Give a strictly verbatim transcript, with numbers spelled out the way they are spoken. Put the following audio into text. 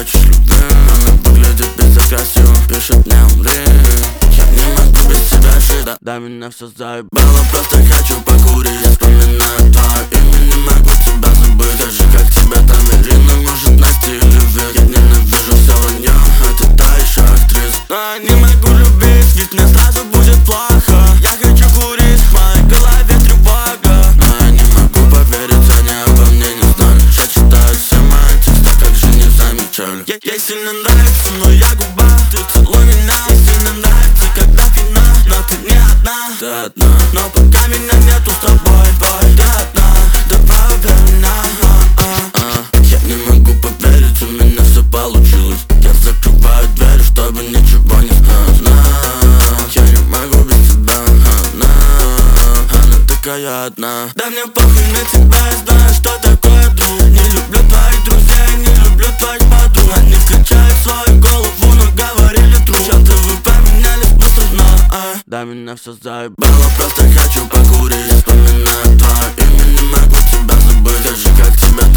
хочешь любви. Она выглядит пиздец красиво, пишет не умри. Я не могу без тебя жить, да, да меня все заебало. Просто хочу покурить, я вспоминаю твое имя, не могу тебя забыть. Скажи, как тебя там Ирина, может Настя или Вик. Я ненавижу все вранье, а ты та еще актриса. Но я не могу любить, ведь мне сразу будет плохо. Я хочу курить, в моей голове тревога. Но я не могу поверить, они обо мне не знали. Я читаю все мои тексты, как же не замечали. Ей, ей сильно нравится, но я губа. Ты целуй меня, ей сильно нравится, когда фина. Но ты не одна, ты одна. Но пока меня нету с тобой, бой, ты одна. Давай убей меня, а, а. Я не могу поверить, у меня все получилось. Я закрываю дверь, чтобы ничего не знать. Я не могу без тебя, она, она такая одна. Да мне похуй на тебя, я знаю, что такое друг. Не люблю твоих друзей, не люблю твоих подруг. Они включают свою голову, но говорили друг. Чем-то вы поменялись быстро, но а. Да меня все заебало, просто хочу покурить. Я вспоминаю твое имя, не могу тебя забыть. Скажи, как тебя